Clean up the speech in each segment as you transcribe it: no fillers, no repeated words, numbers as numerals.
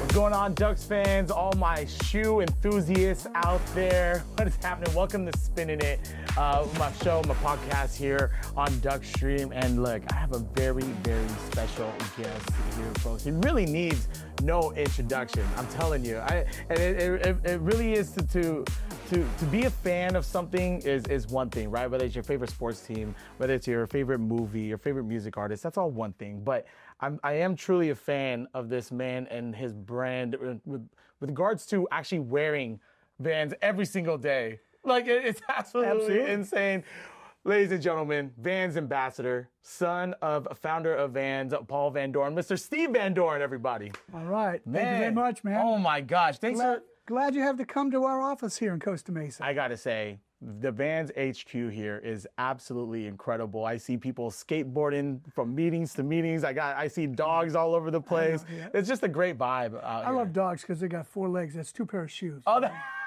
Going on, Ducks fans, all my shoe enthusiasts out there? What is happening? Welcome to Spinning It, my show, my podcast here on Duckstream. And look, I have a very, very special guest here, folks. He really needs no introduction. I'm telling you, it really is to be a fan of something is one thing, right? Whether it's your favorite sports team, whether it's your favorite movie, your favorite music artist, that's all one thing. But I am truly a fan of this man and his brand with regards to actually wearing Vans every single day. Like, it's absolutely insane. Ladies and gentlemen, Vans ambassador, son of founder of Vans, Paul Van Doren, Mr. Steve Van Doren, everybody. All right. Man. Thank you very much, man. Oh, my gosh. Thanks for... Glad you have to come to our office here in Costa Mesa. I got to say, the Vans HQ here is absolutely incredible. I see people skateboarding from meetings to meetings. I see dogs all over the place. I know, yeah. It's just a great vibe out I here. love dogs because they got 4 legs. That's 2 pairs of shoes. Oh,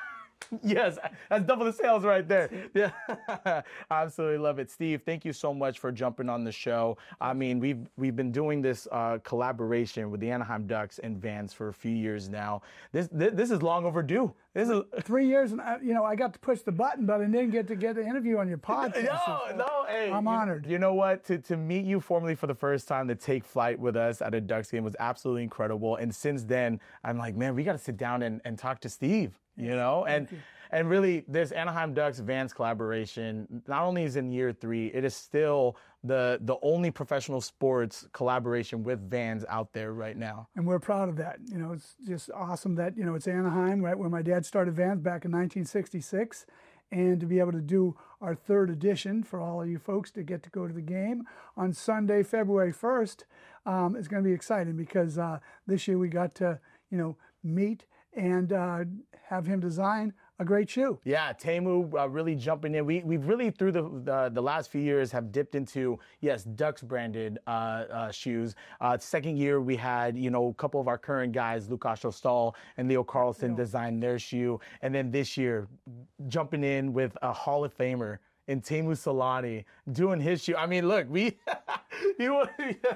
yes, that's double the sales right there. Yeah, absolutely love it. Steve, thank you so much for jumping on the show. I mean, we've been doing this collaboration with the Anaheim Ducks and Vans for a few years now. This is long overdue. This is 3 years, and I got to push the button, but I didn't get to get the interview on your podcast. No, hey, I'm honored. You know what? To meet you formally for the first time, to take flight with us at a Ducks game was absolutely incredible. And since then, I'm like, man, we got to sit down and talk to Steve. You know, and really, this Anaheim Ducks Vans collaboration not only is in year 3, it is still the only professional sports collaboration with Vans out there right now. And we're proud of that. It's just awesome that it's Anaheim, right where my dad started Vans back in 1966, and to be able to do our 3rd edition for all of you folks to get to go to the game on Sunday, February 1st, is going to be exciting because this year we got to meet and have him design a great shoe. Yeah, Temu really jumping in. We've really through the last few years have dipped into, yes, Ducks branded shoes. Second year we had a couple of our current guys, Lukas Ostall and Leo Carlson, design their shoe, and then this year jumping in with a Hall of Famer in Teemu Selanne doing his shoe. I mean, look, you want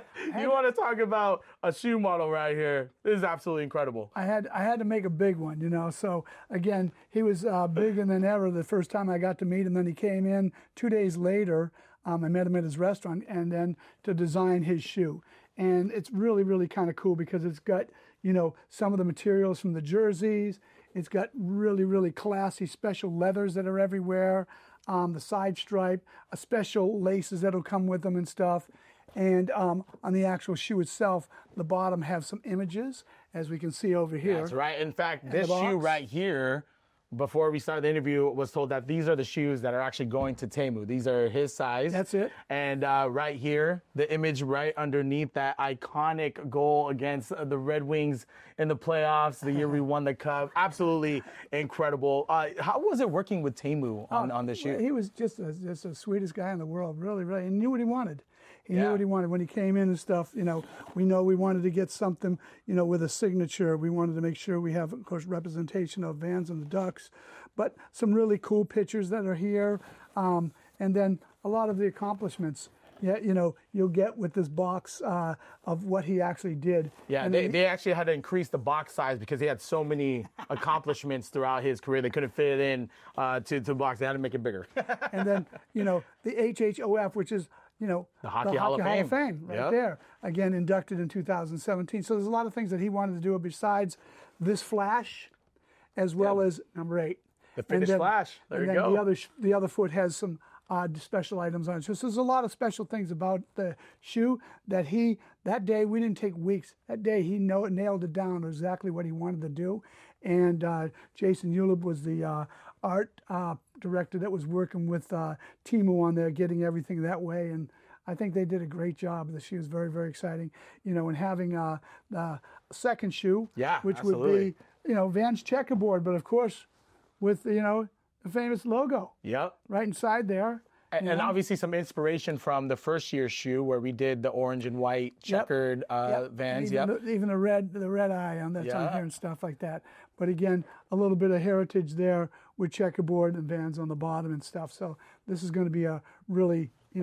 to talk about a shoe model right here. This is absolutely incredible. I had to make a big one, So again, he was bigger than ever the first time I got to meet him. Then he came in 2 days later. I met him at his restaurant, and then to design his shoe. And it's really, really kind of cool because it's got some of the materials from the jerseys. It's got really, really classy special leathers that are everywhere. The side stripe, special laces that'll come with them and stuff. And on the actual shoe itself, the bottom have some images, as we can see over here. That's right. In fact, this shoe right here, before we started the interview, was told that these are the shoes that are actually going to Temu. These are his size. That's it. And right here, the image right underneath that iconic goal against the Red Wings in the playoffs, the year we won the Cup. Absolutely incredible. How was it working with Temu on the shoe? He was just the sweetest guy in the world, really, really. He knew what he wanted. He knew what he wanted. When he came in and stuff, we wanted to get something, with a signature. We wanted to make sure we have, of course, representation of Vans and the Ducks, but some really cool pictures that are here. And then a lot of the accomplishments, you'll get with this box of what he actually did. Yeah, and they actually had to increase the box size because he had so many accomplishments throughout his career. They couldn't fit it in to the box. They had to make it bigger. And then, the HHOF, which is, the Hockey Hall of Fame right there. Again, inducted in 2017. So there's a lot of things that he wanted to do besides this flash, as well as number 8. The finish flash. There you go. The other foot has some special items on it. So there's a lot of special things about the shoe that day, we didn't take weeks. That day he nailed it down exactly what he wanted to do. And Jason Ulib was the art director that was working with Temu on there, getting everything that way. And I think they did a great job. The shoe is very, very exciting. And having the second shoe, which absolutely. would be, Vans checkerboard, but of course with, the famous logo. Yep. Right inside there. And obviously some inspiration from the first year's shoe where we did the orange and white checkered Vans. Even the red eye on that's on here and stuff like that. But again, a little bit of heritage there with checkerboard and Vans on the bottom and stuff. So this is going to be a really,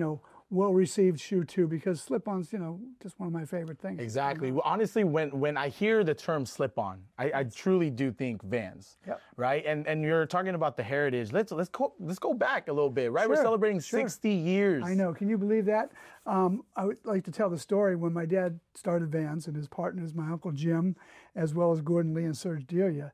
well-received shoe too, because slip-ons, just one of my favorite things. Exactly. Well, honestly, when I hear the term slip-on, I truly do think Vans. Yep. Right. And you're talking about the heritage. Let's go back a little bit. Right. Sure, We're celebrating sure. 60 years. I know. Can you believe that? I would like to tell the story when my dad started Vans, and his partners, my Uncle Jim, as well as Gordon Lee and Serge Delia.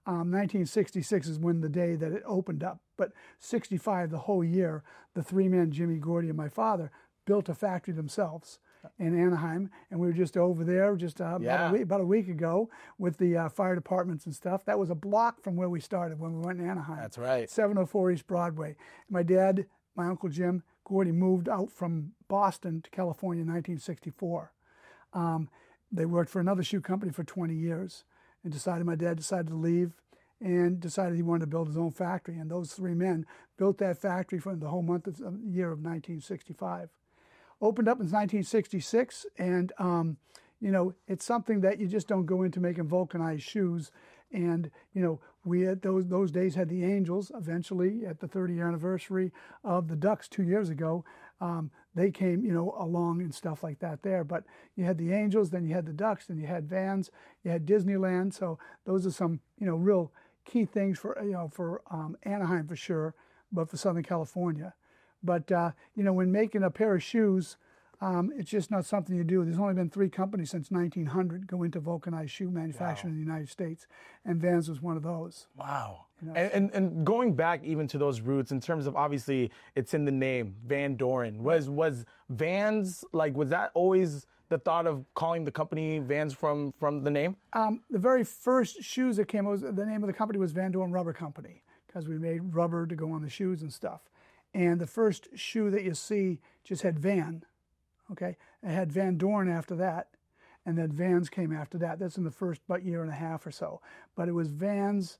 1966 is when the day that it opened up. But 65, the whole year, the three men, Jimmy, Gordy, and my father, built a factory themselves in Anaheim. And we were just over there about a week ago with the fire departments and stuff. That was a block from where we started when we went to Anaheim. That's right. 704 East Broadway. My dad, my Uncle Jim, Gordy, moved out from Boston to California in 1964. They worked for another shoe company for 20 years. And my dad decided to leave and decided he wanted to build his own factory. And those three men built that factory for the whole year of 1965. Opened up in 1966, and it's something that you just don't go into making vulcanized shoes. And we at those days had the Angels. Eventually, at the 30th anniversary of the Ducks 2 years ago, they came along and stuff like that there. But you had the Angels, then you had the Ducks, then you had Vans, you had Disneyland. So those are some real key things for Anaheim for sure, but for Southern California. But when making a pair of shoes, it's just not something you do. There's only been 3 companies since 1900 go into vulcanized shoe manufacturing in the United States, and Vans was one of those. Wow. And going back even to those roots, in terms of, obviously it's in the name, Van Doren. Was Vans, was that always the thought of calling the company Vans from the name? The very first shoes that came out, the name of the company was Van Doren Rubber Company, because we made rubber to go on the shoes and stuff. And the first shoe that you see just had Van, okay? It had Van Doren after that, and then Vans came after that. That's in the first year and a half or so. But it was House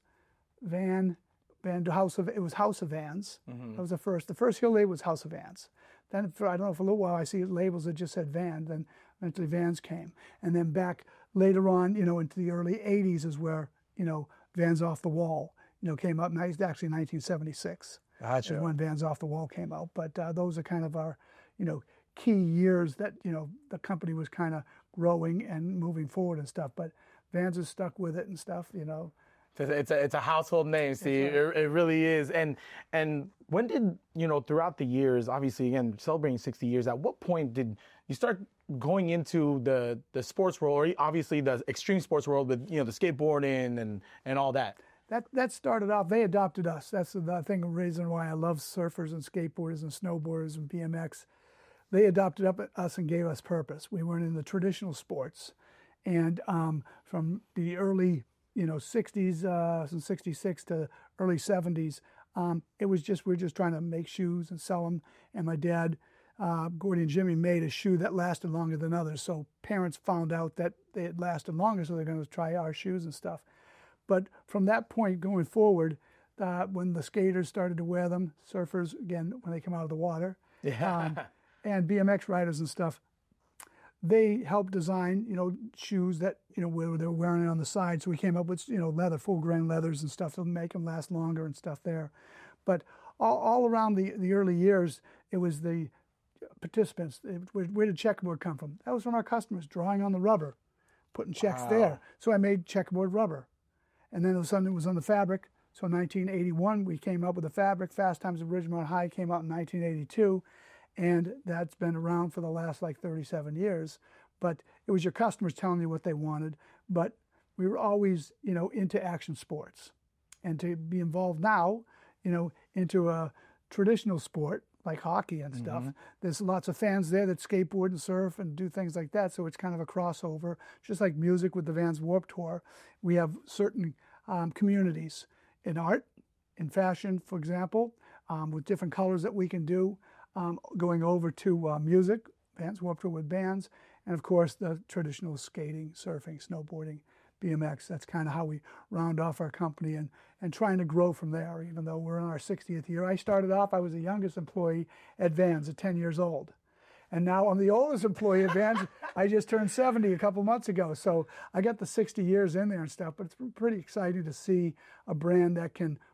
of Vans. Mm-hmm. That was the first. The first heel label was House of Vans. Then I don't know, for a little while I see labels that just said Van. Then eventually Vans came, and then back later on, into the early '80s is where Vans Off the Wall, came up. Actually, 1976. Gotcha. Is when Vans Off the Wall came out. But those are kind of our, key years that the company was kind of growing and moving forward and stuff. But Vans is stuck with it and stuff. It's a household name. See, right. It really is. And when did throughout the years, obviously again celebrating 60 years, at what point did you start going into the sports world, or obviously the extreme sports world with the skateboarding and all that? That started off, they adopted us. That's the reason why I love surfers and skateboarders and snowboarders and BMX. They adopted us and gave us purpose. We weren't in the traditional sports. And from the early 60s, from 66 to early 70s, it was just, we were just trying to make shoes and sell them. And my dad, Gordy and Jimmy, made a shoe that lasted longer than others. So parents found out that they had lasted longer, so they're going to try our shoes and stuff. But from that point going forward, when the skaters started to wear them, surfers, again, when they come out of the water, and BMX riders and stuff, they helped design, shoes that, where they're wearing it on the side. So we came up with, leather, full grain leathers and stuff to make them last longer and stuff there. But all around the early years, it was the participants. Where did checkerboard come from? That was from our customers, drawing on the rubber, putting checks there. So I made checkerboard rubber. And then all of a sudden it was on the fabric. So in 1981, we came up with the fabric. Fast Times at Ridgemont High came out in 1982. And that's been around for the last 37 years. But it was your customers telling you what they wanted. But we were always, into action sports. And to be involved now, into a traditional sport like hockey and stuff, there's lots of fans there that skateboard and surf and do things like that. So it's kind of a crossover. Just like music with the Vans Warped Tour, we have certain communities in art, in fashion, for example, with different colors that we can do. Going over to music, Vans Warped Tour with bands, and of course the traditional skating, surfing, snowboarding, BMX. That's kind of how we round off our company and trying to grow from there, even though we're in our 60th year. I started off, I was the youngest employee at Vans at 10 years old. And now I'm the oldest employee at Vans. I just turned 70 a couple months ago. So I got the 60 years in there and stuff, but it's pretty exciting to see a brand that can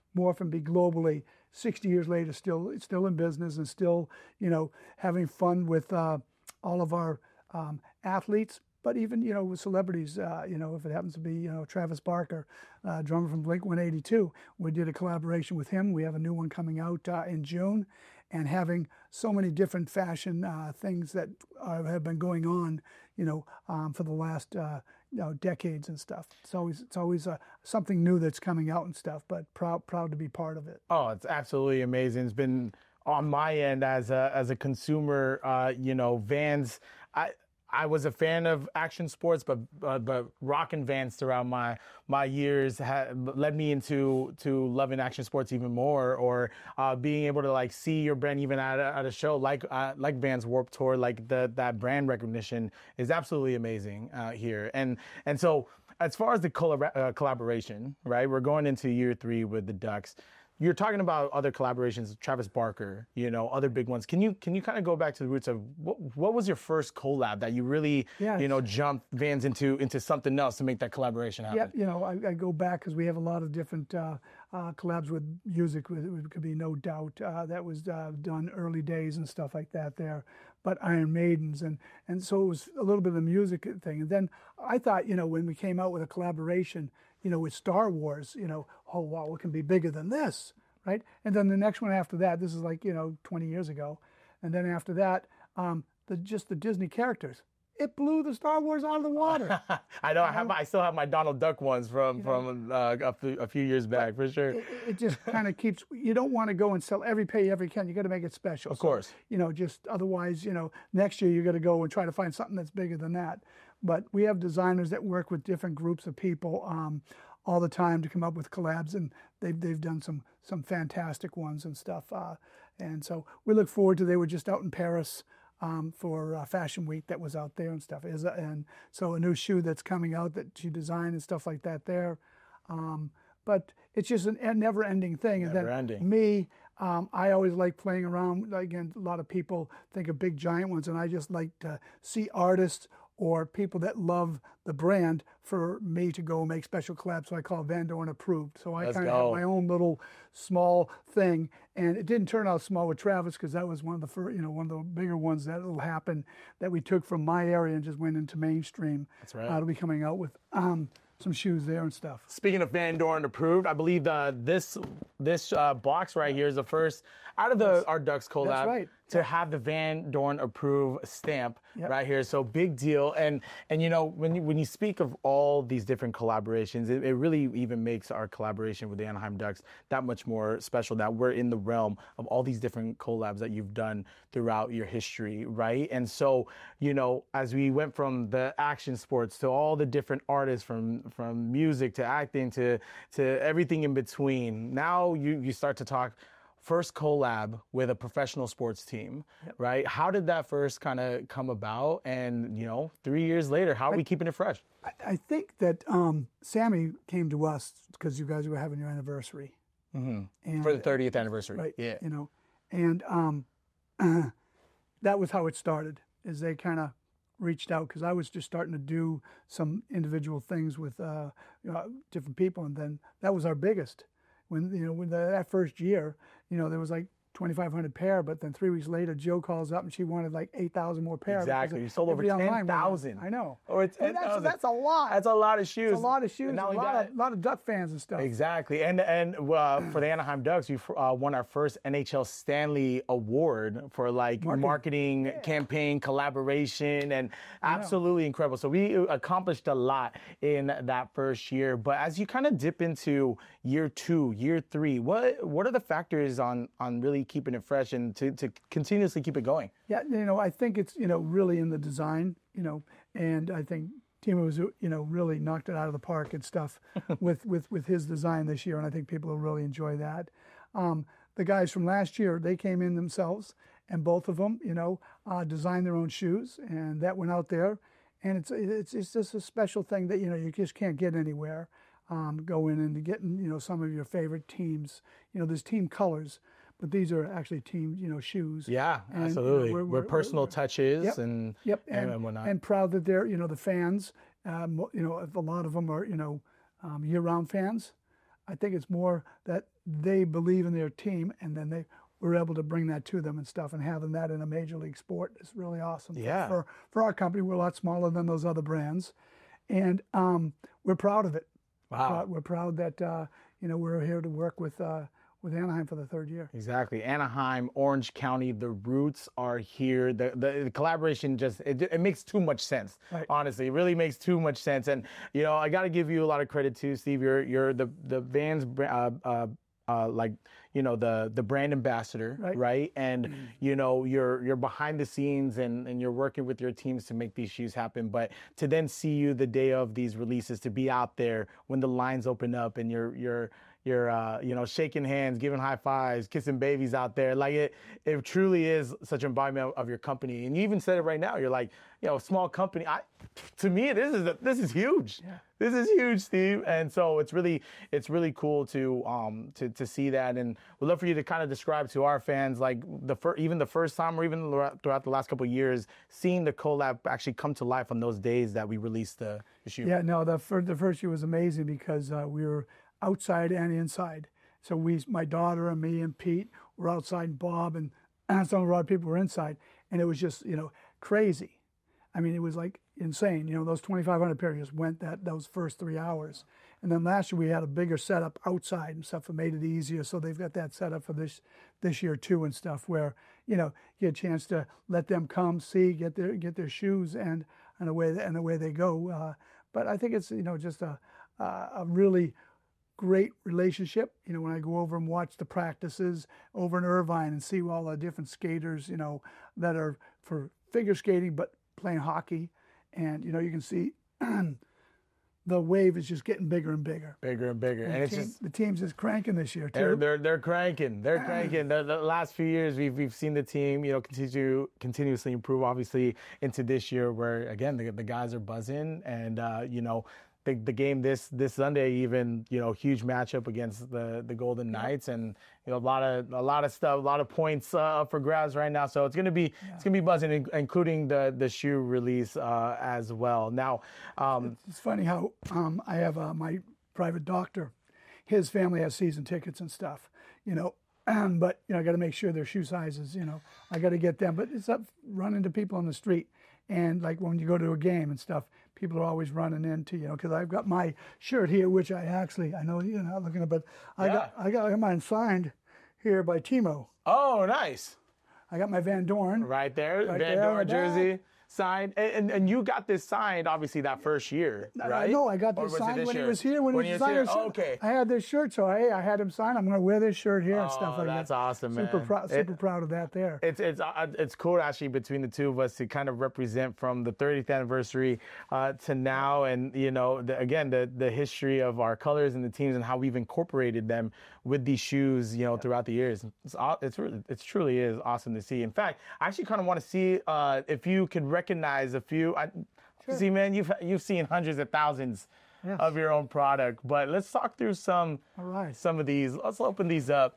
morph and be globally 60 years later still in business and still, having fun with all of our athletes, but even, with celebrities, if it happens to be, Travis Barker, drummer from Blink-182, we did a collaboration with him. We have a new one coming out in June, and having so many different fashion things that have been going on, for the last, decades and stuff. It's always something new that's coming out and stuff, but proud to be part of it. Oh, it's absolutely amazing. It's been on my end as a consumer, Vans. I was a fan of action sports, but rocking Vans throughout my years led me into loving action sports even more, or being able to like see your brand even at a show like Vans Warped Tour, like that brand recognition is absolutely amazing here. And so as far as the collaboration, right? We're going into year 3 with the Ducks. You're talking about other collaborations, Travis Barker, other big ones. Can you kind of go back to the roots of what was your first collab that you really, jumped Vans into something else to make that collaboration happen? Yeah, I go back because we have a lot of different collabs with music. It could be No Doubt. That was done early days and stuff like that there. But Iron Maidens, and so it was a little bit of the music thing. And then I thought, when we came out with a collaboration, with Star Wars, oh, wow, what can be bigger than this, right? And then the next one after that, this is like, 20 years ago. And then after that, the Disney characters. It blew the Star Wars out of the water. I know. I still have my Donald Duck ones from a few years back, for sure. It just kind of keeps. You don't want to go and sell every pay every can. You got to make it special. Of course. Just otherwise, next year you got to go and try to find something that's bigger than that. But we have designers that work with different groups of people all the time to come up with collabs, and they've done some fantastic ones and stuff. And so we look forward to. They were just out in Paris. For Fashion Week that was out there and stuff. And so a new shoe that's coming out that she designed and stuff like that there. But it's just a never-ending thing. And then me, I always like playing around. Again, a lot of people think of big giant ones, and I just like to see artists or people that love the brand for me to go and make special collabs. So I call Van Doren Approved. So I kind of have my own little small thing, and it didn't turn out small with Travis because that was one of the first, one of the bigger ones that will happen that we took from my area and just went into mainstream. That's right. I'll be coming out with some shoes there and stuff. Speaking of Van Doren Approved, I believe this box right here is the first out of our Ducks collab to have the Van Doren Approved stamp right here. So big deal. And when you speak of all these different collaborations, it really even makes our collaboration with the Anaheim Ducks that much more special, that we're in the realm of all these different collabs that you've done throughout your history, right? And so, as we went from the action sports to all the different artists from music to acting to everything in between, now you start to talk first collab with a professional sports team, right? How did that first kind of come about? And, 3 years later, how are we keeping it fresh? I think that Sammy came to us because you guys were having your anniversary. Mm-hmm. And, for the 30th anniversary. Right. Yeah. And that was how it started, is they kind of reached out because I was just starting to do some individual things with different people. And then that was our biggest. When that first year, there was like 2,500 pair, but then 3 weeks later, Joe calls up and she wanted like 8,000 more pair. Exactly, you sold over 10,000. I know. Or 10,000. That's a lot. That's a lot of shoes. It's a lot of shoes. A lot of Duck fans and stuff. Exactly, and for the Anaheim Ducks, we won our first NHL Stanley Award for like marketing campaign collaboration, and absolutely incredible. So we accomplished a lot in that first year. But as you kind of dip into year 2, year 3, what are the factors on really keeping it fresh and to continuously keep it going? Yeah, I think it's, really in the design, and I think Timo was, really knocked it out of the park and stuff with his design this year, and I think people will really enjoy that. The guys from last year, they came in themselves, and both of them, designed their own shoes, and that went out there, and it's just a special thing that, you just can't get anywhere. Go in and getting, some of your favorite teams. There's team colors, but these are actually team, shoes. Yeah, and, absolutely. We're personal touches and whatnot. And proud that they're, the fans, a lot of them are, year-round fans. I think it's more that they believe in their team, and then we're able to bring that to them and stuff, and having that in a major league sport is really awesome. Yeah. For our company, we're a lot smaller than those other brands, and we're proud of it. Wow. We're proud that we're here to work with Anaheim for the third year. Exactly. Anaheim, Orange County, the roots are here. The collaboration just, it makes too much sense. Right. Honestly, it really makes too much sense. And, I got to give you a lot of credit too, Steve. You're the Vans, the brand ambassador, right? And, you're behind the scenes and you're working with your teams to make these shoes happen. But to then see you the day of these releases, to be out there when the lines open up and you're shaking hands, giving high fives, kissing babies out there. Like it truly is such an embodiment of your company. And you even said it right now. You're like, small company. To me, this is huge. Yeah. This is huge, Steve. And so it's really cool to see that. And we'd love for you to kind of describe to our fans, like even the first time or even throughout the last couple of years, seeing the collab actually come to life on those days that we released the shoe. Yeah, no, the first year was amazing because we were outside and inside. So my daughter and me and Pete were outside, and Bob and some of our people were inside, and it was just crazy. I mean, it was like insane. Those 2,500 pairs went those first 3 hours, and then last year we had a bigger setup outside and stuff that made it easier. So they've got that set up for this year too and stuff, where you get a chance to let them come see, get their shoes and away they go. But I think it's just a really great relationship. When I go over and watch the practices over in Irvine and see all the different skaters, that are for figure skating but playing hockey, and you can see the wave is just getting bigger and bigger. Bigger and bigger. And the team's just cranking this year too. They're cranking. They're cranking. The last few years we've seen the team, continuously improve, obviously, into this year where again the guys are buzzing, and the game this Sunday, even huge matchup against the Golden Knights, and a lot of stuff, a lot of points up for grabs right now. So it's gonna be buzzing, including the shoe release as well. Now, it's funny how I have my private doctor. His family has season tickets and stuff, but I got to make sure their shoe sizes. I got to get them. But it's up running to people on the street, and like when you go to a game and stuff, people are always running into because I've got my shirt here, which I know you're not looking at, but I got mine signed here by Timo. Oh, nice. I got my Van Dorn right there, Van Dorn jersey signed, and you got this signed obviously that first year, right? No, I got this signed when he was here. When he was here, okay. I had this shirt, so I had him sign. I'm going to wear this shirt here and stuff like that. That's awesome, man. Super proud of that. There. It's cool actually between the two of us to kind of represent from the 30th anniversary to now, and the history of our colors and the teams and how we've incorporated them with these shoes, throughout the years. It truly is awesome to see. In fact, I actually kind of want to see if you could recognize a few. Sure. See, man, you've seen hundreds of thousands of your own product, but let's talk through some of these. Let's open these up.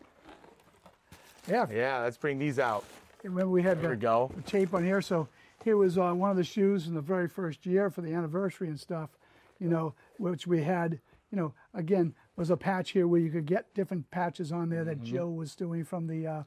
Yeah, let's bring these out. Remember we had the tape on here, so here was one of the shoes in the very first year for the anniversary and stuff, which we had, again, was a patch here where you could get different patches on there that Joe was doing from the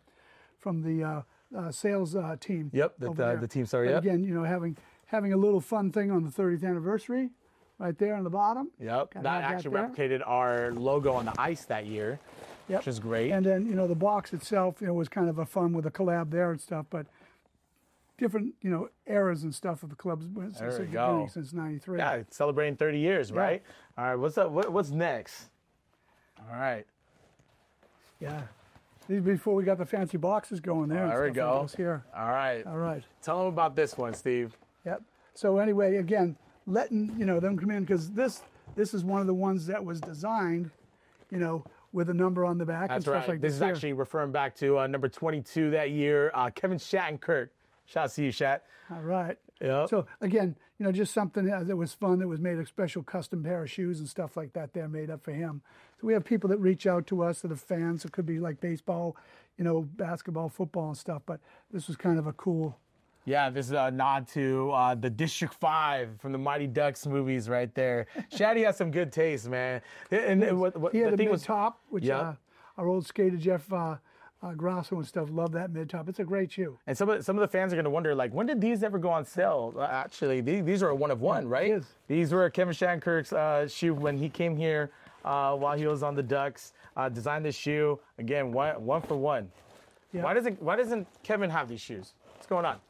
sales team. Yep, the team story. Yep. Again, having a little fun thing on the 30th anniversary, right there on the bottom. Yep, that actually replicated our logo on the ice that year, which is great. And then the box itself, was kind of a fun with a collab there and stuff, but different eras and stuff of the club's since '93. Yeah, it's celebrating 30 years, right? All right, what's up? What's next? All right. Yeah. These before we got the fancy boxes going there. There we go. Here. All right. Tell them about this one, Steve. Yep. So anyway, again, letting them come in, because this is one of the ones that was designed, with a number on the back. That's and right. Stuff like this is actually referring back to number 22 that year, Kevin Shattenkirk. Shout out to you, Shat. All right. Yeah. So again, just something that was fun, that was made a special custom pair of shoes and stuff like that there made up for him. So we have people that reach out to us that are fans. It could be like baseball, basketball, football and stuff, but this was kind of a cool Yeah, this is a nod to the District 5 from the Mighty Ducks movies right there. Shaddy has some good taste, man. And what He had the a thing mid was, top, which Yep. our old skater Jeff Grosso and stuff love that mid top. It's a great shoe. and some of the fans are going to wonder, like, when did these ever go on sale? Actually, these are a one of one, right? is. These were Kevin Shattenkirk's shoe when he came here while he was on the Ducks. Designed this shoe. Again, one for one. Yeah. Why doesn't Kevin have these shoes? What's going on?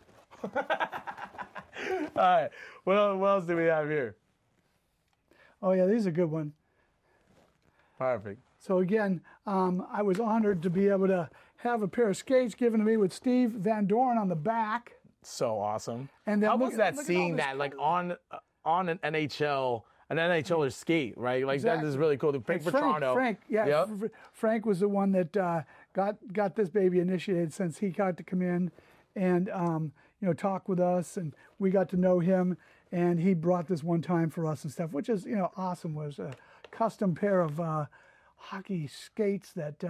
All right. What else do we have here? Oh yeah, these are a good one. Perfect. So again, I was honored to be able to have a pair of skates given to me with Steve Van Doren on the back. So awesome. And then how look was at- that look at seeing all this that like on an NHLer skate, right? Like that Exactly. is really cool. Frank Petrano. Frank, yeah. Yep. Frank was the one that got this baby initiated since he got to come in and talk with us, and we got to know him. And he brought this one time for us and stuff, which is awesome. Was a custom pair of hockey skates that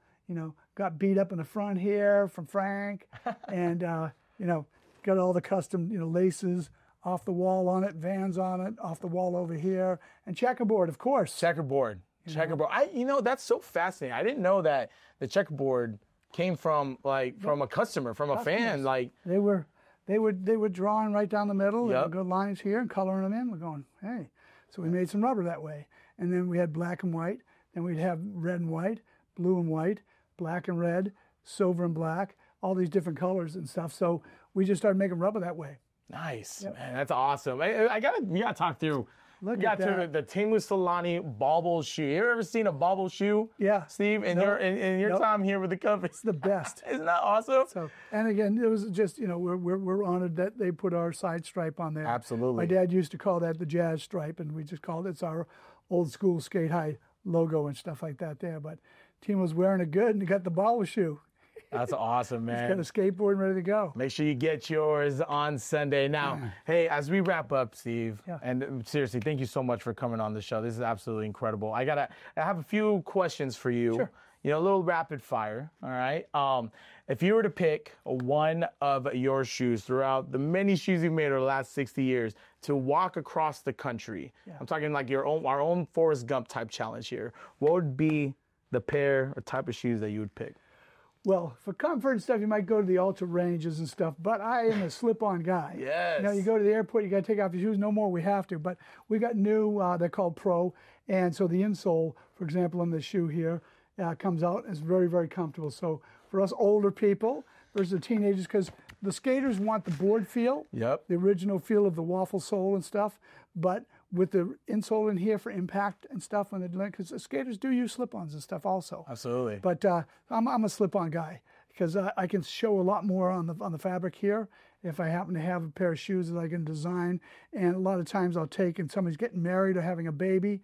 got beat up in the front here from Frank, and got all the custom laces off the wall on it, Vans on it, off the wall over here, and checkerboard, of course. Checkerboard. That's so fascinating. I didn't know that the checkerboard came from a customer, from a fan. Like They were drawing right down the middle, Yep. and good lines here, and coloring them in. We're going, hey. So we made some rubber that way. And then we had black and white. Then we'd have red and white, blue and white, black and red, silver and black, all these different colors and stuff. So we just started making rubber that way. nice, man. That's awesome. We gotta talk through. Look we got at to that. the Teemu Solani bobble shoe. You ever seen a bobble shoe? Yeah. Steve, in No. your Nope. time here with the company, It's the best. isn't that awesome? So, and again, it was just, we're honored that they put our side stripe on there. Absolutely. My dad used to call that the jazz stripe, and we just called it's our old school skate high logo and stuff like that there. But Team was wearing it good, and he got the bobble shoe. That's awesome, man. Got a skateboard and ready to go. Make sure you get yours on Sunday. Now, hey, as we wrap up, Steve, Yeah. and seriously, thank you so much for coming on the show. This is absolutely incredible. I have a few questions for you. Sure. A little rapid fire, all right? If you were to pick one of your shoes throughout the many shoes you've made over the last 60 years to walk across the country, I'm talking like our own Forrest Gump type challenge here, what would be the pair or type of shoes that you would pick? Well, for comfort and stuff, you might go to the ultra ranges and stuff, but I am a slip-on guy. Yes. You go to the airport, you got to take off your shoes. No more, we have to. But we got new, they're called Pro, and so the insole, for example, on this shoe here, comes out and is very, very comfortable. So for us older people versus the teenagers, because the skaters want the board feel, Yep. the original feel of the waffle sole and stuff, but with the insole in here for impact and stuff, because the skaters do use slip-ons and stuff also. Absolutely. But I'm a slip-on guy because I can show a lot more on the fabric here if I happen to have a pair of shoes that I can design. And a lot of times I'll take, and somebody's getting married or having a baby,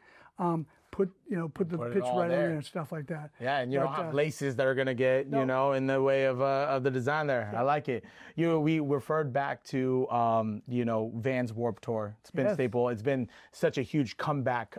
put the Put it pitch all right on there. there and stuff like that. Yeah, and you don't But, have laces that are gonna get in the way of the design there. I like it. We referred back to Vans Warped Tour. It's been Yes. staple. It's been such a huge comeback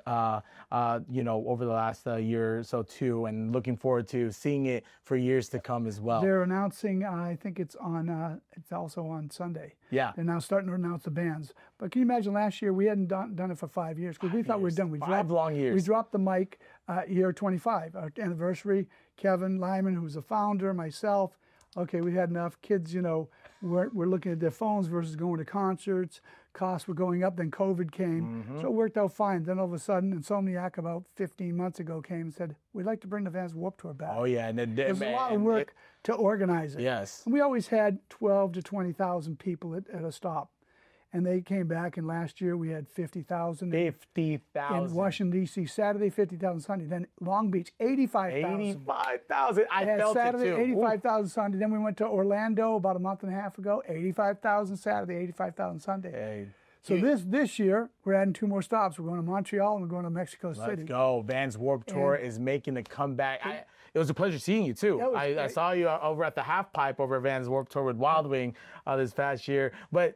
over the last year or so too, and looking forward to seeing it for years to come as well. They're announcing, I think it's also on Sunday. Yeah. They're now starting to announce the bands. But can you imagine last year we hadn't done it for 5 years because we thought we were years. done. We 5 long years. We dropped the mic year 25, our anniversary. Kevin Lyman, who's the founder, myself. Okay, we had enough. Kids, we're looking at their phones versus going to concerts. Costs were going up. Then COVID came. So it worked out fine. Then all of a sudden, Insomniac about 15 months ago came and said, we'd like to bring the Vans Warped Tour back. Oh yeah, and It was a lot of work to organize it. Yes. And we always had 12 to 20,000 people at a stop. And they came back, and last year we had 50,000. 50,000. In Washington, D.C., Saturday, 50,000 Sunday. Then Long Beach, 85,000. 85,000. I Had felt Saturday, it too. Ooh. 85,000 Sunday. Then we went to Orlando about a month and a half ago, 85,000 Saturday, 85,000 Sunday. Hey, So this year, we're adding 2 more stops. We're going to Montreal and we're going to Mexico City. let's go. Vans Warped Tour is making a comeback. It was a pleasure seeing you, too. That was I great. saw you over at the half pipe over at Vans Warped Tour with Wild Wing this past year. But,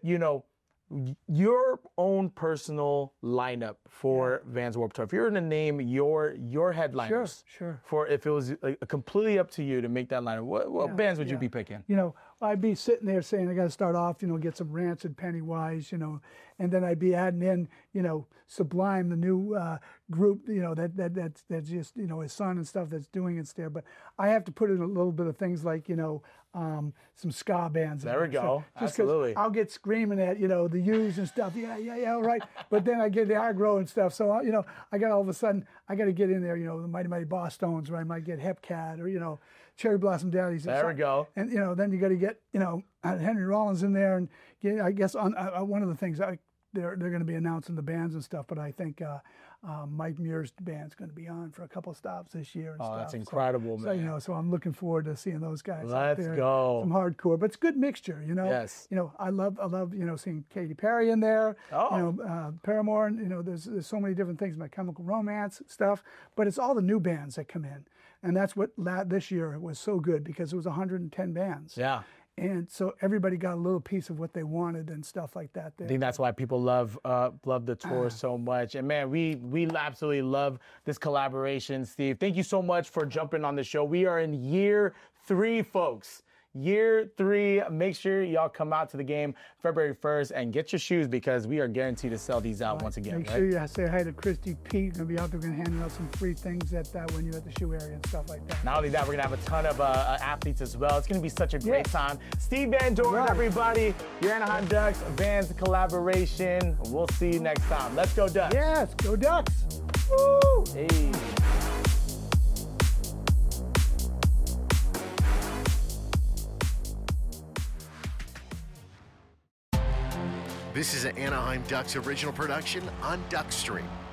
your own personal lineup for Vans Warped Tour, if you were to name your headliners, Sure. for if it was completely up to you to make that lineup, what bands would you yeah. be picking? I'd be sitting there saying, I got to start off, get some Rancid, Pennywise, and then I'd be adding in, Sublime, the new group, that's just, his son and stuff that's doing it there. But I have to put in a little bit of things like, some ska bands. There we go. So, Absolutely. I'll get screaming at, the U's and stuff. Yeah, all right. But then I get the aggro and stuff. So, I got all of a sudden, I got to get in there, the Mighty Mighty Boss Stones, or I might get Hepcat, or, Cherry Blossom Daddies. There we go. And, then you got to get, Henry Rollins in there. And get, I guess on one of the things, they're going to be announcing the bands and stuff, but I think Mike Muir's band's going to be on for a couple of stops this year and stuff. That's incredible, man. So, so I'm looking forward to seeing those guys. Let's out there. go. Some hardcore, but it's a good mixture, Yes. I love, seeing Katy Perry in there. Paramore, and there's so many different things, My Chemical Romance stuff, but it's all the new bands that come in, and that's what this year was so good because it was 110 bands. Yeah. And so everybody got a little piece of what they wanted and stuff like that. I think that's why people love the tour so much. And man, we absolutely love this collaboration, Steve. Thank you so much for jumping on the show. We are in year 3, folks. Year 3. Make sure y'all come out to the game February 1st and get your shoes because we are guaranteed to sell these out once again. Make sure you say hi to Christy Pete. We're going to be out there, going to hand out some free things when you're at the shoe area and stuff like that. Not only that, we're going to have a ton of athletes as well. It's going to be such a great time. Steve Van Doren, everybody. Your Anaheim Ducks, Vans collaboration. We'll see you next time. Let's go Ducks. Yes, go Ducks. Woo! Hey. This is an Anaheim Ducks original production on Duckstream.